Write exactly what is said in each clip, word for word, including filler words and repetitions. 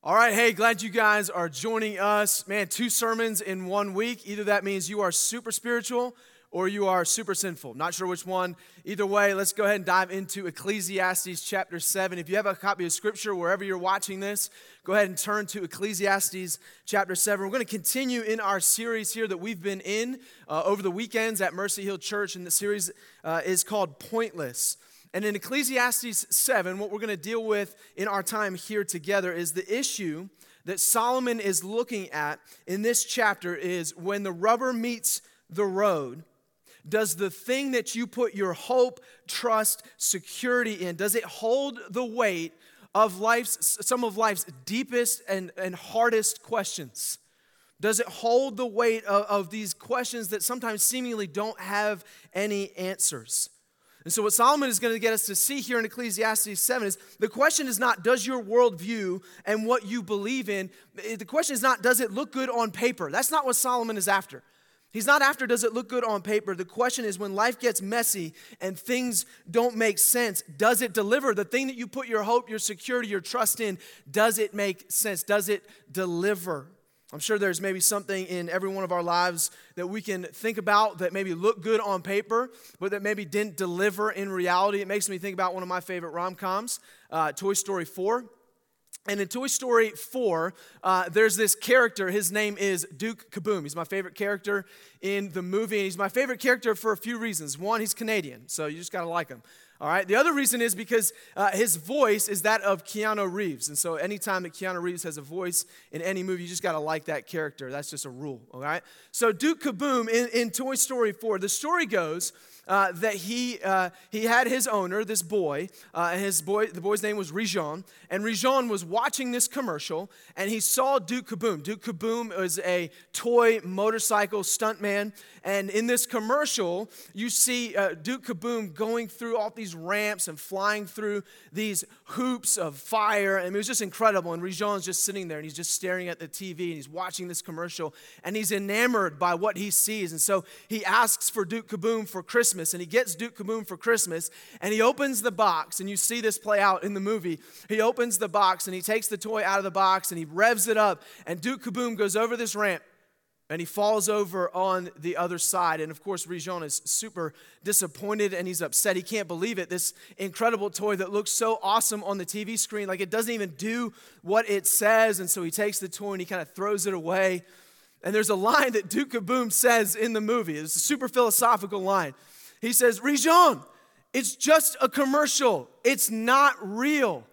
All right, hey, glad you guys are joining us. Man, two sermons in one week. Either that means you are super spiritual or you are super sinful. Not sure which one. Either way, let's go ahead and dive into Ecclesiastes chapter seven. If you have a copy of Scripture, wherever you're watching this, go ahead and turn to Ecclesiastes chapter seven. We're going to continue in our series here that we've been in uh, over the weekends at Mercy Hill Church, and the series uh, is called Pointless. And in Ecclesiastes seven, what we're going to deal with in our time here together is the issue that Solomon is looking at in this chapter is when the rubber meets the road, does the thing that you put your hope, trust, security in, does it hold the weight of life's, some of life's deepest and, and hardest questions? Does it hold the weight of, of these questions that sometimes seemingly don't have any answers? And so what Solomon is going to get us to see here in Ecclesiastes seven is the question is not, does your worldview and what you believe in, the question is not, does it look good on paper? That's not what Solomon is after. He's not after, does it look good on paper? The question is, when life gets messy and things don't make sense, does it deliver? The thing that you put your hope, your security, your trust in, does it make sense? Does it deliver? I'm sure there's maybe something in every one of our lives that we can think about that maybe looked good on paper, but that maybe didn't deliver in reality. It makes me think about one of my favorite rom-coms, uh, Toy Story four. And in Toy Story four, uh, there's this character. His name is Duke Kaboom. He's my favorite character in the movie, and he's my favorite character for a few reasons. One, he's Canadian, so you just got to like him. All right. The other reason is because uh, his voice is that of Keanu Reeves. And so anytime that Keanu Reeves has a voice in any movie, you just got to like that character. That's just a rule. All right. So Duke Kaboom in, in Toy Story four, the story goes uh, that he uh, he had his owner, this boy, uh, and his boy, the boy's name was Rijon. And Rijon was watching this commercial, and he saw Duke Kaboom. Duke Kaboom was a toy motorcycle stuntman. And in this commercial, you see uh, Duke Kaboom going through all these ramps and flying through these hoops of fire. And it was just incredible. And Rijon's just sitting there, and he's just staring at the T V, and he's watching this commercial, and he's enamored by what he sees. And so he asks for Duke Kaboom for Christmas, and he gets Duke Kaboom for Christmas, and he opens the box, and you see this play out in the movie. He opens the box, and he takes the toy out of the box, and he revs it up, and Duke Kaboom goes over this ramp, and he falls over on the other side. And of course, Rijon is super disappointed and he's upset. He can't believe it. This incredible toy that looks so awesome on the T V screen, like it doesn't even do what it says. And so he takes the toy and he kind of throws it away. And there's a line that Duke Kaboom says in the movie. It's a super philosophical line. He says, "Rijon, it's just a commercial. It's not real."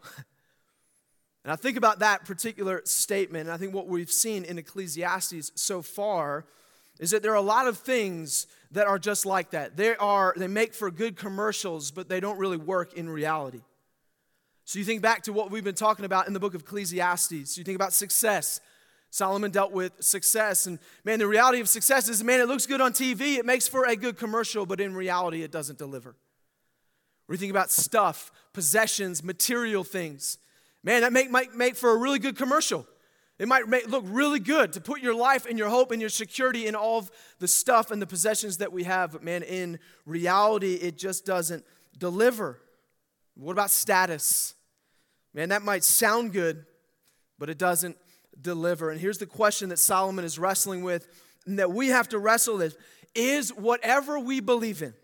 And I think about that particular statement, and I think what we've seen in Ecclesiastes so far is that there are a lot of things that are just like that. They are, they make for good commercials, but they don't really work in reality. So you think back to what we've been talking about in the book of Ecclesiastes. You think about success. Solomon dealt with success, and man, the reality of success is, man, it looks good on T V, it makes for a good commercial, but in reality, it doesn't deliver. Or you think about stuff, possessions, material things. Man, that make, might make for a really good commercial. It might make, look really good to put your life and your hope and your security in all of the stuff and the possessions that we have. But man, in reality, it just doesn't deliver. What about status? Man, that might sound good, but it doesn't deliver. And here's the question that Solomon is wrestling with and that we have to wrestle with. Is whatever we believe in,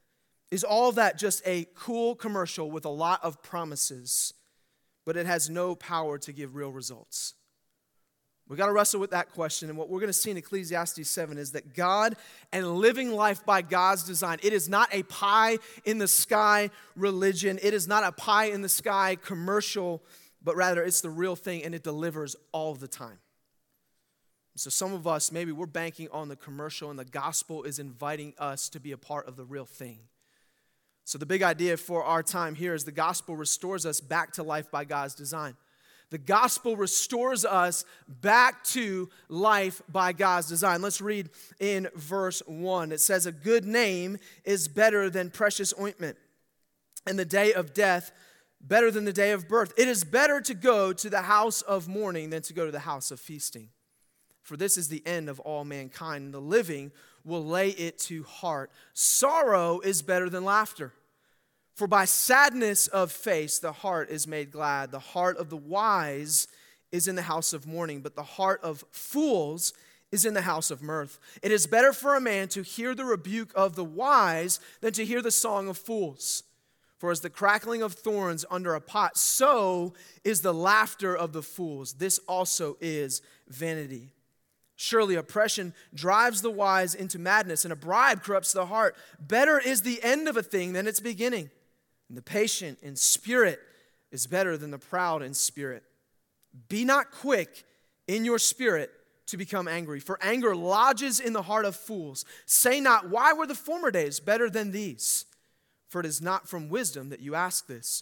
is all that just a cool commercial with a lot of promises, but it has no power to give real results? We've got to wrestle with that question. And what we're going to see in Ecclesiastes seven is that God and living life by God's design, it is not a pie-in-the-sky religion. It is not a pie-in-the-sky commercial, but rather it's the real thing, and it delivers all the time. So some of us, maybe we're banking on the commercial, and the gospel is inviting us to be a part of the real thing. So the big idea for our time here is the gospel restores us back to life by God's design. The gospel restores us back to life by God's design. Let's read in verse one. It says, "A good name is better than precious ointment, and the day of death better than the day of birth. It is better to go to the house of mourning than to go to the house of feasting. For this is the end of all mankind, and the living will lay it to heart. Sorrow is better than laughter. For by sadness of face the heart is made glad. The heart of the wise is in the house of mourning, but the heart of fools is in the house of mirth. It is better for a man to hear the rebuke of the wise than to hear the song of fools. For as the crackling of thorns under a pot, so is the laughter of the fools. This also is vanity. Surely oppression drives the wise into madness, and a bribe corrupts the heart. Better is the end of a thing than its beginning. And the patient in spirit is better than the proud in spirit. Be not quick in your spirit to become angry, for anger lodges in the heart of fools. Say not, why were the former days better than these? For it is not from wisdom that you ask this.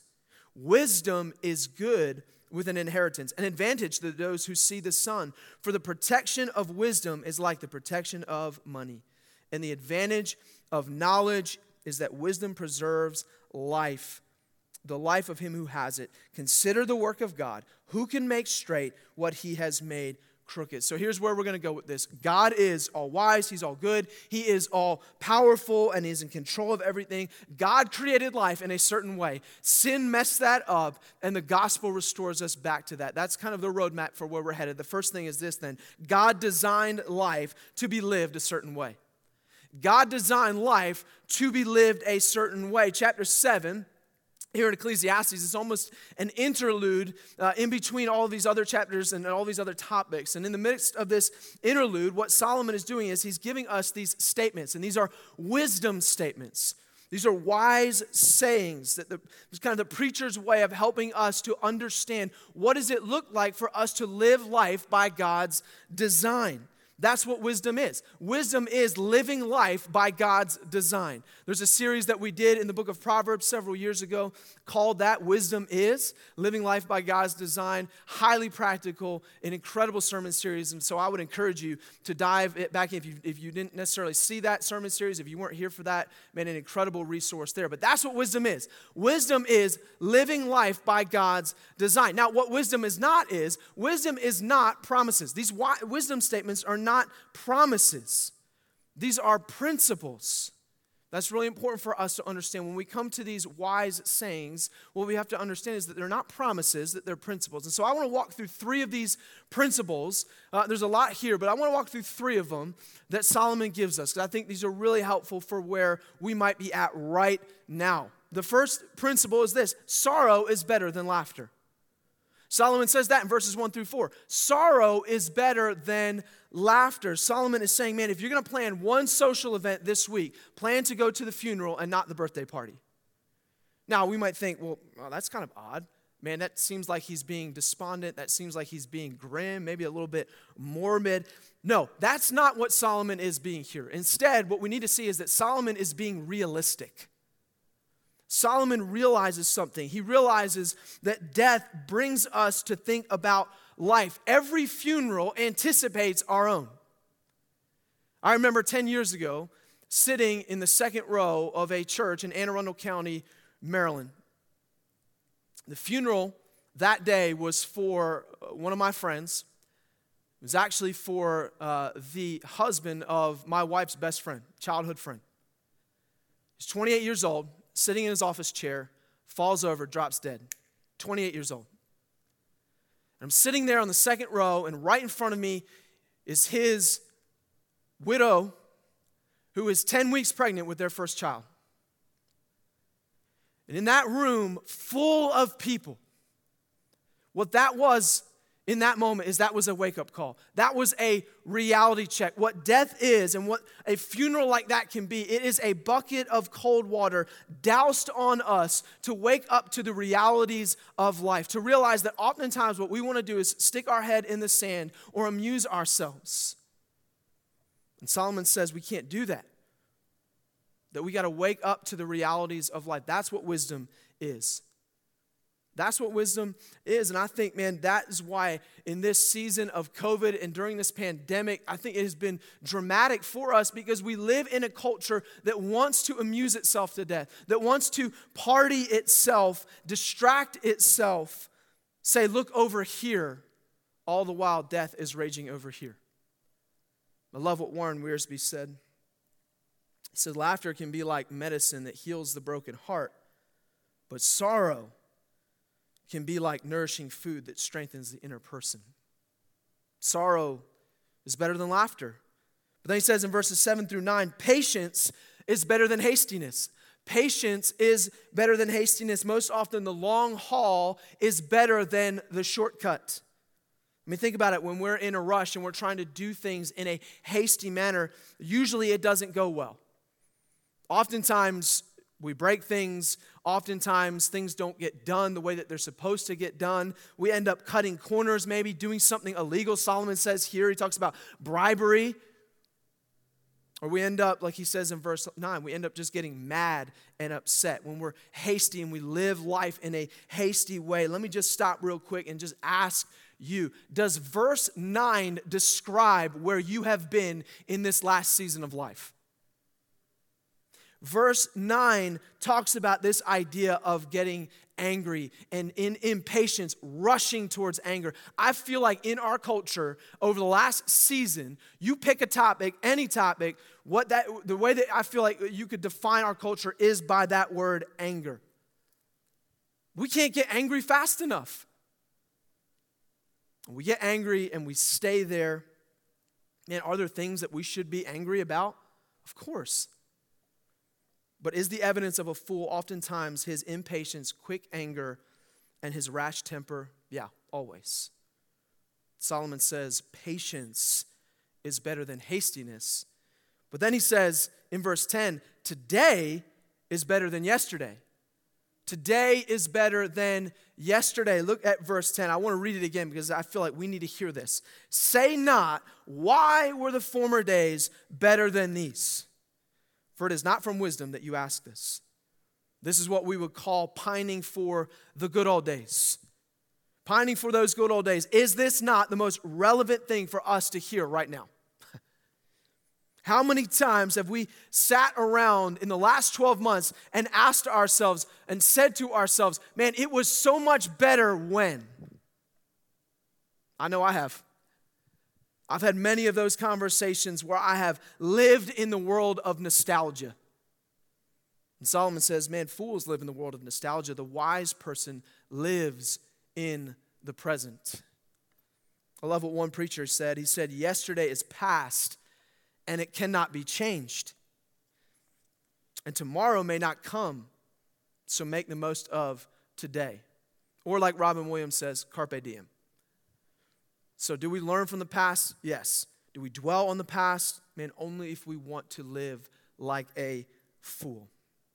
Wisdom is good with an inheritance, an advantage to those who see the sun. For the protection of wisdom is like the protection of money. And the advantage of knowledge is that wisdom preserves life, the life of him who has it. Consider the work of God, who can make straight what he has made crooked. So here's where we're going to go with this. God is all wise. He's all good. He is all powerful and is in control of everything. God created life in a certain way. Sin messed that up, and the gospel restores us back to that. That's kind of the roadmap for where we're headed. The first thing is this then. God designed life to be lived a certain way. God designed life to be lived a certain way. Chapter seven, here in Ecclesiastes, it's almost an interlude uh, in between all of these other chapters and all these other topics. And in the midst of this interlude, what Solomon is doing is he's giving us these statements, and these are wisdom statements. These are wise sayings that the, it's kind of the preacher's way of helping us to understand what does it look like for us to live life by God's design. That's what wisdom is. Wisdom is living life by God's design. There's a series that we did in the book of Proverbs several years ago called that Wisdom Is, Living Life by God's Design. Highly practical, an incredible sermon series. And so I would encourage you to dive it back in. If you, if you didn't necessarily see that sermon series, if you weren't here for that, man, an incredible resource there. But that's what wisdom is. Wisdom is living life by God's design. Now, what wisdom is not is, wisdom is not promises. These wi- wisdom statements are not promises. These are principles. That's really important for us to understand. When we come to these wise sayings, what we have to understand is that they're not promises, that they're principles. And so I want to walk through three of these principles. Uh, there's a lot here, but I want to walk through three of them that Solomon gives us, because I think these are really helpful for where we might be at right now. The first principle is this: sorrow is better than laughter. Solomon says that in verses one through four. Sorrow is better than laughter. Solomon is saying, man, if you're going to plan one social event this week, plan to go to the funeral and not the birthday party. Now, we might think, well, well, that's kind of odd. Man, that seems like he's being despondent. That seems like he's being grim, maybe a little bit morbid. No, that's not what Solomon is being here. Instead, what we need to see is that Solomon is being realistic. Solomon realizes something. He realizes that death brings us to think about life. Every funeral anticipates our own. I remember ten years ago sitting in the second row of a church in Anne Arundel County, Maryland. The funeral that day was for one of my friends. It was actually for uh, the husband of my wife's best friend, childhood friend. He's twenty-eight years old. Sitting in his office chair, falls over, drops dead. twenty-eight years old. And I'm sitting there on the second row, and right in front of me is his widow, who is ten weeks pregnant with their first child. And in that room full of people, what that was in that moment is that was a wake-up call. That was a reality check. What death is and what a funeral like that can be, it is a bucket of cold water doused on us to wake up to the realities of life, to realize that oftentimes what we want to do is stick our head in the sand or amuse ourselves. And Solomon says we can't do that, that we got to wake up to the realities of life. That's what wisdom is. That's what wisdom is. And I think, man, that is why in this season of COVID and during this pandemic, I think it has been dramatic for us because we live in a culture that wants to amuse itself to death, that wants to party itself, distract itself, say, look over here, all the while death is raging over here. I love what Warren Wiersbe said. He said, laughter can be like medicine that heals the broken heart, but sorrow can be like nourishing food that strengthens the inner person. Sorrow is better than laughter. But then he says in verses seven through nine, patience is better than hastiness. Patience is better than hastiness. Most often the long haul is better than the shortcut. I mean, think about it. When we're in a rush and we're trying to do things in a hasty manner, usually it doesn't go well. Oftentimes, we break things. Oftentimes, things don't get done the way that they're supposed to get done. We end up cutting corners, maybe doing something illegal. Solomon says here, he talks about bribery. Or we end up, like he says in verse nine, we end up just getting mad and upset when we're hasty and we live life in a hasty way. Let me just stop real quick and just ask you, does verse nine describe where you have been in this last season of life? Verse nine talks about this idea of getting angry and in impatience, rushing towards anger. I feel like in our culture, over the last season, you pick a topic, any topic, what that the way that I feel like you could define our culture is by that word anger. We can't get angry fast enough. We get angry and we stay there. Man, are there things that we should be angry about? Of course. But is the evidence of a fool oftentimes his impatience, quick anger, and his rash temper? Yeah, always. Solomon says patience is better than hastiness. But then he says in verse ten, today is better than yesterday. Today is better than yesterday. Look at verse ten. I want to read it again because I feel like we need to hear this. Say not, why were the former days better than these? For it is not from wisdom that you ask this. This is what we would call pining for the good old days. Pining for those good old days. Is this not the most relevant thing for us to hear right now? How many times have we sat around in the last twelve months and asked ourselves and said to ourselves, man, it was so much better when? I know I have. I've had many of those conversations where I have lived in the world of nostalgia. And Solomon says, man, fools live in the world of nostalgia. The wise person lives in the present. I love what one preacher said. He said, yesterday is past and it cannot be changed. And tomorrow may not come, so make the most of today. Or like Robin Williams says, carpe diem. So do we learn from the past? Yes. Do we dwell on the past? Man, only if we want to live like a fool.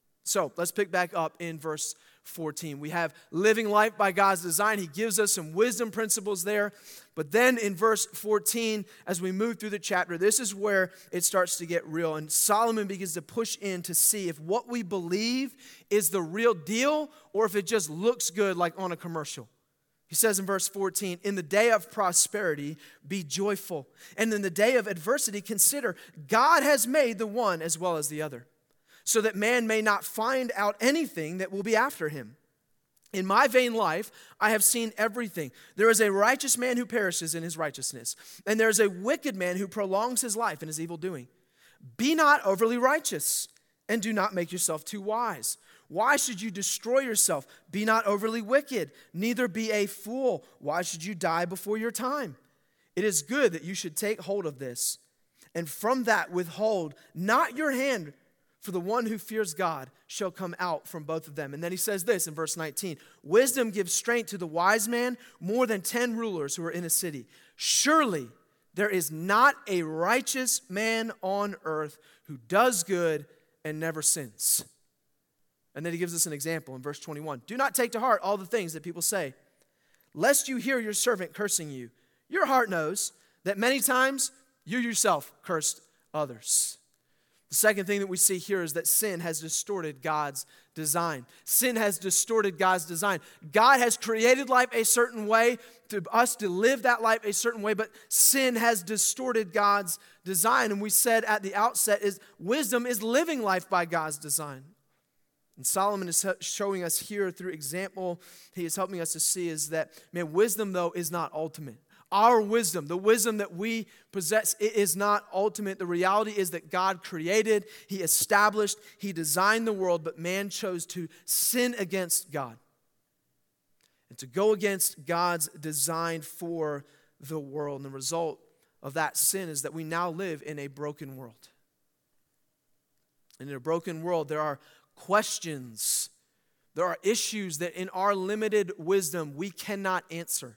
So let's pick back up in verse fourteen. We have living life by God's design. He gives us some wisdom principles there. But then in verse fourteen, as we move through the chapter, this is where it starts to get real. And Solomon begins to push in to see if what we believe is the real deal or if it just looks good like on a commercial. He says in verse fourteen, in the day of prosperity, be joyful. And in the day of adversity, consider God has made the one as well as the other, so that man may not find out anything that will be after him. In my vain life, I have seen everything. There is a righteous man who perishes in his righteousness, and there is a wicked man who prolongs his life in his evil doing. Be not overly righteous, and do not make yourself too wise. Why should you destroy yourself? Be not overly wicked, neither be a fool. Why should you die before your time? It is good that you should take hold of this, and from that withhold not your hand, for the one who fears God shall come out from both of them. And then he says this in verse nineteen, wisdom gives strength to the wise man more than ten rulers who are in a city. Surely there is not a righteous man on earth who does good and never sins. And then he gives us an example in verse twenty-one. Do not take to heart all the things that people say, lest you hear your servant cursing you. Your heart knows that many times you yourself cursed others. The second thing that we see here is that sin has distorted God's design. Sin has distorted God's design. God has created life a certain way, to us to live that life a certain way, but sin has distorted God's design. And we said at the outset is wisdom is living life by God's design. And Solomon is showing us here through example, he is helping us to see is that, man, wisdom though is not ultimate. Our wisdom, the wisdom that we possess, it is not ultimate. The reality is that God created, He established, He designed the world, but man chose to sin against God. And to go against God's design for the world. And the result of that sin is that we now live in a broken world. And in a broken world, there are questions, there are issues that in our limited wisdom we cannot answer.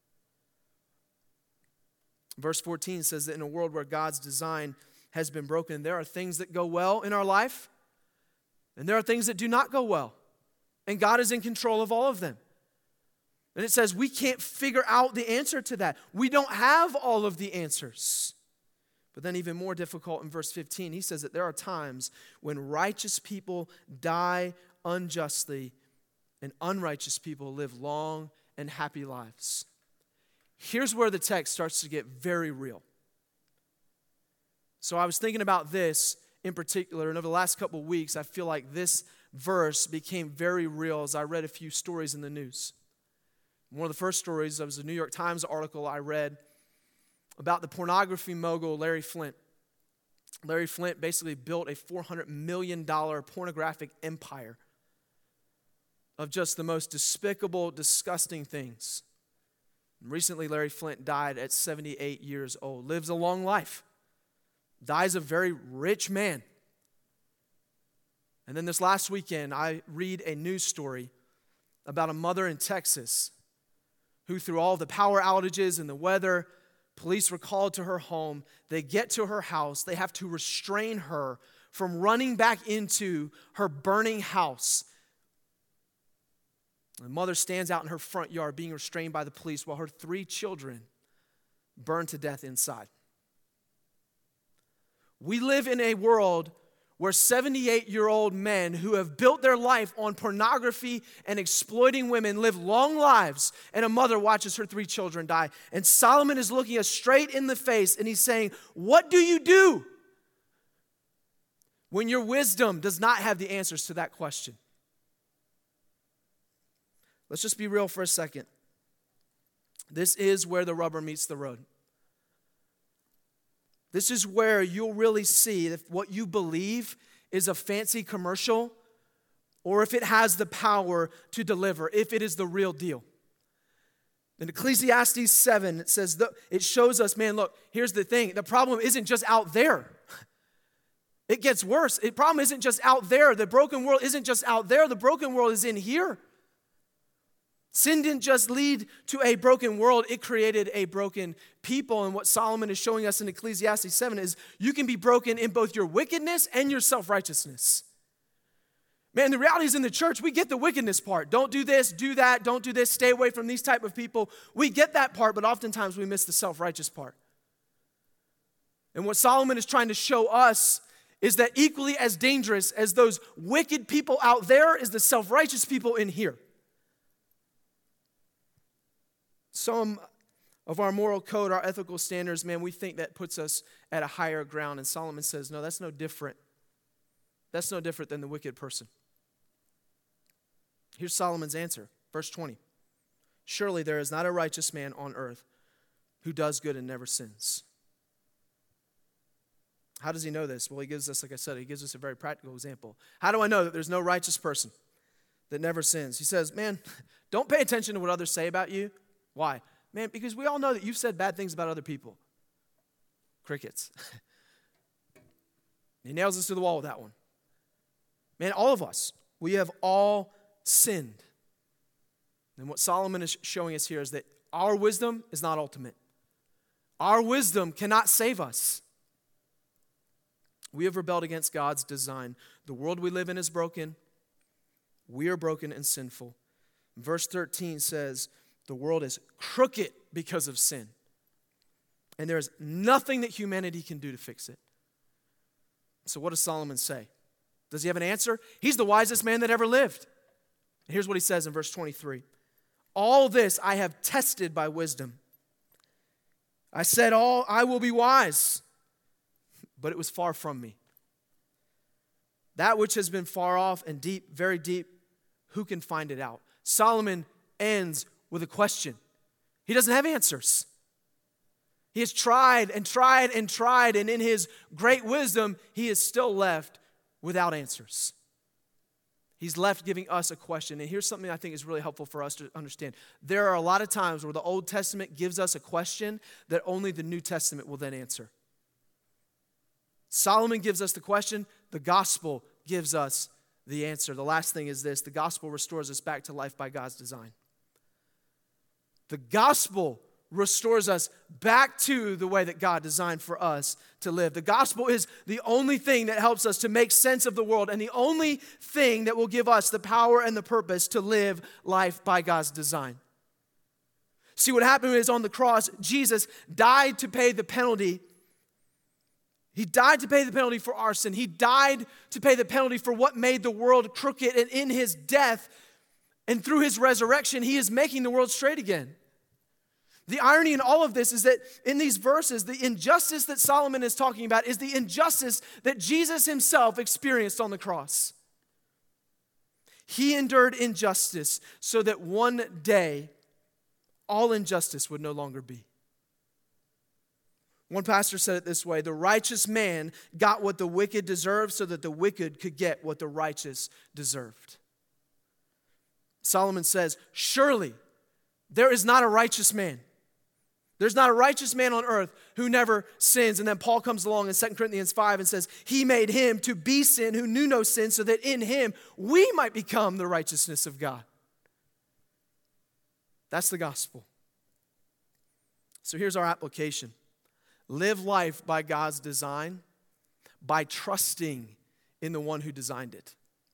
Verse fourteen says that in a world where God's design has been broken, there are things that go well in our life, and there are things that do not go well. And God is in control of all of them. And it says we can't figure out the answer to that. We don't have all of the answers. But then even more difficult in verse fifteen, he says that there are times when righteous people die unjustly and unrighteous people live long and happy lives. Here's where the text starts to get very real. So I was thinking about this in particular, and over the last couple of weeks, I feel like this verse became very real as I read a few stories in the news. One of the first stories, there was a New York Times article I read about the pornography mogul Larry Flynt. Larry Flynt basically built a four hundred million dollars pornographic empire of just the most despicable, disgusting things. Recently, Larry Flynt died at seventy-eight years old, lives a long life, dies a very rich man. And then this last weekend, I read a news story about a mother in Texas who, through all the power outages and the weather, police were called to her home. They get to her house. They have to restrain her from running back into her burning house. The mother stands out in her front yard being restrained by the police while her three children burn to death inside. We live in a world where seventy-eight-year-old men who have built their life on pornography and exploiting women live long lives, and a mother watches her three children die. And Solomon is looking us straight in the face, and he's saying, what do you do when your wisdom does not have the answers to that question? Let's just be real for a second. This is where the rubber meets the road. This is where you'll really see if what you believe is a fancy commercial or if it has the power to deliver, if it is the real deal. In Ecclesiastes seven, it says, it shows us, man, look, here's the thing. The problem isn't just out there. It gets worse. The problem isn't just out there. The broken world isn't just out there. The broken world is in here. Sin didn't just lead to a broken world, it created a broken people. And what Solomon is showing us in Ecclesiastes seven is you can be broken in both your wickedness and your self-righteousness. Man, the reality is in the church, we get the wickedness part. Don't do this, do that, don't do this, stay away from these type of people. We get that part, but oftentimes we miss the self-righteous part. And what Solomon is trying to show us is that equally as dangerous as those wicked people out there is the self-righteous people in here. Some of our moral code, our ethical standards, man, we think that puts us at a higher ground. And Solomon says, no, that's no different. That's no different than the wicked person. Here's Solomon's answer, verse twenty. Surely there is not a righteous man on earth who does good and never sins. How does he know this? Well, he gives us, like I said, he gives us a very practical example. How do I know that there's no righteous person that never sins? He says, man, don't pay attention to what others say about you. Why? Man, because we all know that you've said bad things about other people. Crickets. He nails us to the wall with that one. Man, all of us, we have all sinned. And what Solomon is showing us here is that our wisdom is not ultimate. Our wisdom cannot save us. We have rebelled against God's design. The world we live in is broken. We are broken and sinful. Verse thirteen says, the world is crooked because of sin. And there's nothing that humanity can do to fix it. So what does Solomon say? Does he have an answer? He's the wisest man that ever lived. And here's what he says in verse twenty-three. All this I have tested by wisdom. I said, all I will be wise, but it was far from me. That which has been far off and deep, very deep, who can find it out? Solomon ends with a question. He doesn't have answers. He has tried and tried and tried, and in his great wisdom, he is still left without answers. He's left giving us a question. And here's something I think is really helpful for us to understand. There are a lot of times where the Old Testament gives us a question that only the New Testament will then answer. Solomon gives us the question. The gospel gives us the answer. The last thing is this. The gospel restores us back to life by God's design. The gospel restores us back to the way that God designed for us to live. The gospel is the only thing that helps us to make sense of the world and the only thing that will give us the power and the purpose to live life by God's design. See, what happened is on the cross, Jesus died to pay the penalty. He died to pay the penalty for our sin. He died to pay the penalty for what made the world crooked. And in his death and through his resurrection, he is making the world straight again. The irony in all of this is that in these verses, the injustice that Solomon is talking about is the injustice that Jesus himself experienced on the cross. He endured injustice so that one day all injustice would no longer be. One pastor said it this way: the righteous man got what the wicked deserved so that the wicked could get what the righteous deserved. Solomon says, surely there is not a righteous man. There's not a righteous man on earth who never sins. And then Paul comes along in Second Corinthians five and says, he made him to be sin who knew no sin so that in him we might become the righteousness of God. That's the gospel. So here's our application. Live life by God's design by trusting in the one who designed it.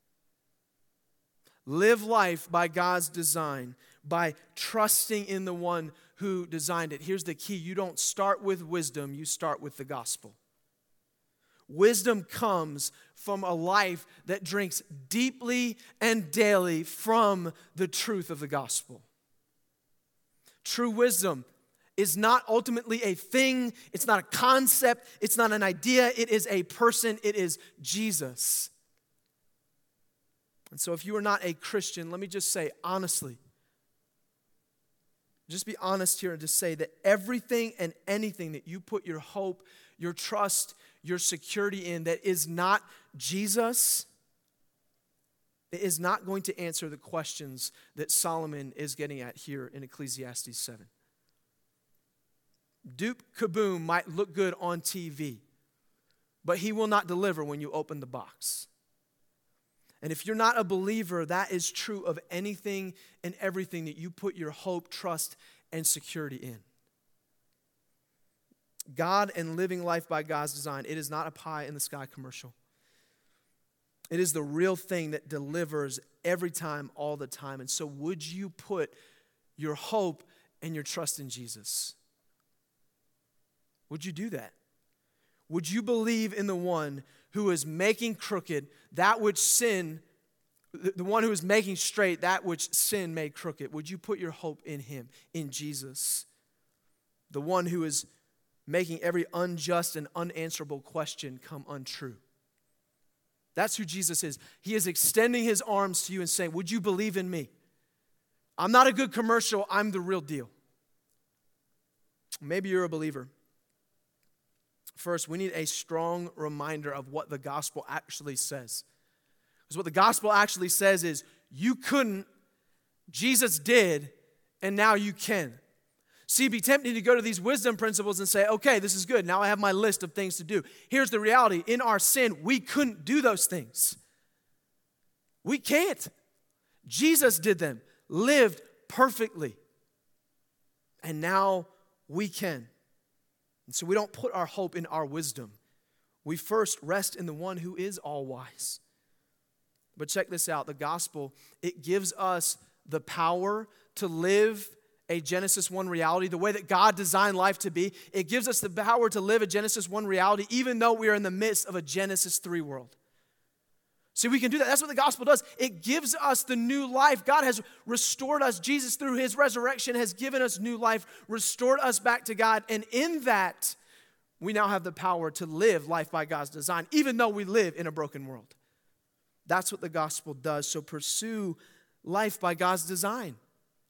Live life by God's design by trusting in the one who designed it. Here's the key. You don't start with wisdom, you start with the gospel. Wisdom comes from a life that drinks deeply and daily from the truth of the gospel. True wisdom is not ultimately a thing, it's not a concept, it's not an idea, it is a person, it is Jesus. And so if you are not a Christian, let me just say honestly, just be honest here and just say that everything and anything that you put your hope, your trust, your security in that is not Jesus, it is not going to answer the questions that Solomon is getting at here in Ecclesiastes seven. Duke Kaboom might look good on T V, but he will not deliver when you open the box. And if you're not a believer, that is true of anything and everything that you put your hope, trust, and security in. God and living life by God's design, it is not a pie in the sky commercial. It is the real thing that delivers every time, all the time. And so would you put your hope and your trust in Jesus? Would you do that? Would you believe in the one who is making crooked that which sin, the one who is making straight that which sin made crooked? Would you put your hope in him, in Jesus? The one who is making every unjust and unanswerable question come untrue. That's who Jesus is. He is extending his arms to you and saying, would you believe in me? I'm not a good commercial, I'm the real deal. Maybe you're a believer. First, we need a strong reminder of what the gospel actually says. Because what the gospel actually says is, you couldn't, Jesus did, and now you can. See, it'd be tempting to go to these wisdom principles and say, okay, this is good. Now I have my list of things to do. Here's the reality. In our sin, we couldn't do those things. We can't. Jesus did them, lived perfectly. And now we can. And so we don't put our hope in our wisdom. We first rest in the one who is all wise. But check this out. The gospel, it gives us the power to live a Genesis one reality, the way that God designed life to be. It gives us the power to live a Genesis one reality, even though we are in the midst of a Genesis three world. See, we can do that. That's what the gospel does. It gives us the new life. God has restored us. Jesus, through his resurrection, has given us new life, restored us back to God. And in that, we now have the power to live life by God's design, even though we live in a broken world. That's what the gospel does. So pursue life by God's design.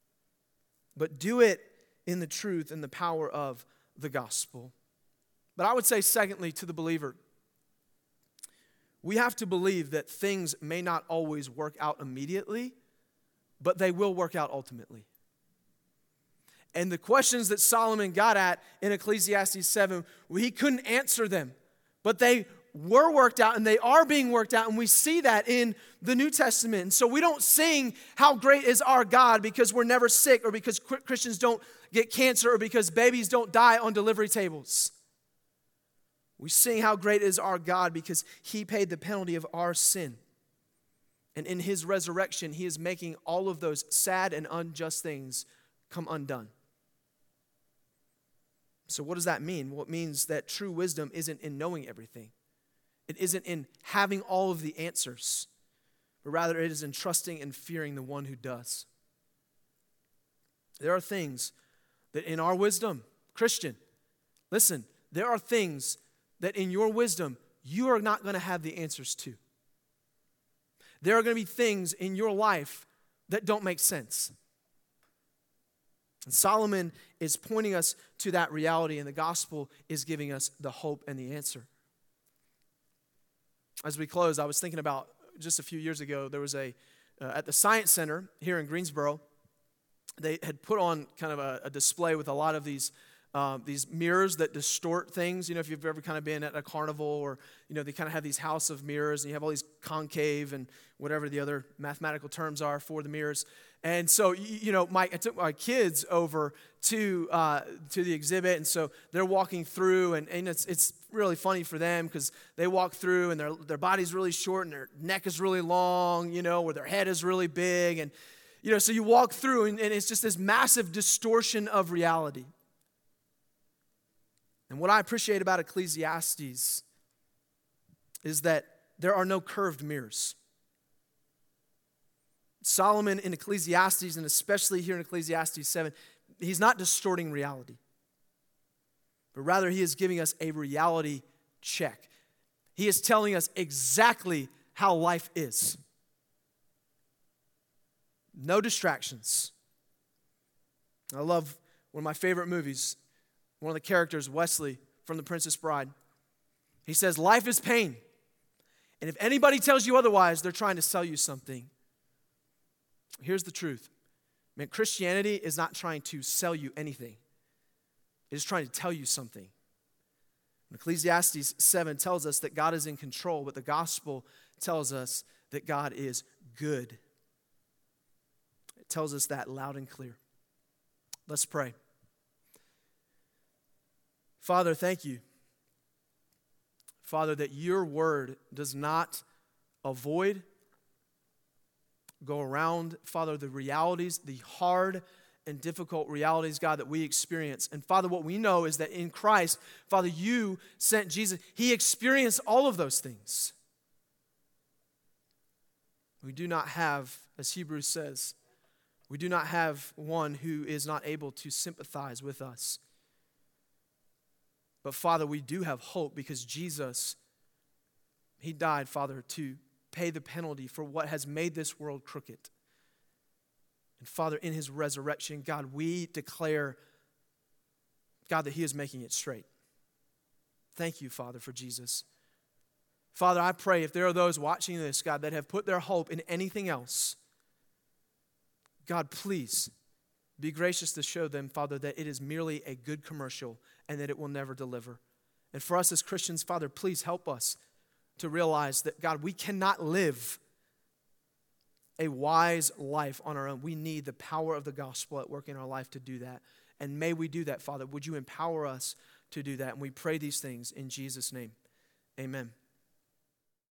But do it in the truth and the power of the gospel. But I would say, secondly, to the believer, we have to believe that things may not always work out immediately, but they will work out ultimately. And the questions that Solomon got at in Ecclesiastes seven, he couldn't answer them, but they were worked out and they are being worked out, and we see that in the New Testament. And so we don't sing how great is our God because we're never sick, or because Christians don't get cancer, or because babies don't die on delivery tables. We sing how great is our God because he paid the penalty of our sin. And in his resurrection, he is making all of those sad and unjust things come undone. So what does that mean? Well, it means that true wisdom isn't in knowing everything. It isn't in having all of the answers, but rather it is in trusting and fearing the one who does. There are things that in our wisdom, Christian, listen, there are things that in your wisdom you are not going to have the answers to. There are going to be things in your life that don't make sense. And Solomon is pointing us to that reality, and the gospel is giving us the hope and the answer. As we close, I was thinking about just a few years ago, there was a, uh, at the Science Center here in Greensboro, they had put on kind of a, a display with a lot of these uh, these mirrors that distort things. You know, if you've ever kind of been at a carnival, or, you know, they kind of have these house of mirrors, and you have all these concave and whatever the other mathematical terms are for the mirrors. And so, you know, my, I took my kids over to uh, to the exhibit, and so they're walking through, and, and it's it's really funny for them because they walk through, and their their body's really short, and their neck is really long, you know, or their head is really big, and you know, so you walk through, and, and it's just this massive distortion of reality. And what I appreciate about Ecclesiastes is that there are no curved mirrors. Solomon in Ecclesiastes, and especially here in Ecclesiastes seven, he's not distorting reality, but rather he is giving us a reality check. He is telling us exactly how life is. No distractions. I love one of my favorite movies, one of the characters, Wesley, from The Princess Bride. He says, life is pain. And if anybody tells you otherwise, they're trying to sell you something. Here's the truth. Man, Christianity is not trying to sell you anything. It is trying to tell you something. Ecclesiastes seven tells us that God is in control, but the gospel tells us that God is good. It tells us that loud and clear. Let's pray. Father, thank you. Father, that your word does not avoid, go around, Father, the realities, the hard and difficult realities, God, that we experience. And Father, what we know is that in Christ, Father, you sent Jesus. He experienced all of those things. We do not have, as Hebrews says, we do not have one who is not able to sympathize with us. But Father, we do have hope because Jesus, he died, Father, to pay the penalty for what has made this world crooked. And Father, in his resurrection, God, we declare, God, that he is making it straight. Thank you, Father, for Jesus. Father, I pray if there are those watching this, God, that have put their hope in anything else, God, please be gracious to show them, Father, that it is merely a good commercial and that it will never deliver. And for us as Christians, Father, please help us to realize that, God, we cannot live a wise life on our own. We need the power of the gospel at work in our life to do that. And may we do that, Father. Would you empower us to do that? And we pray these things in Jesus' name. Amen.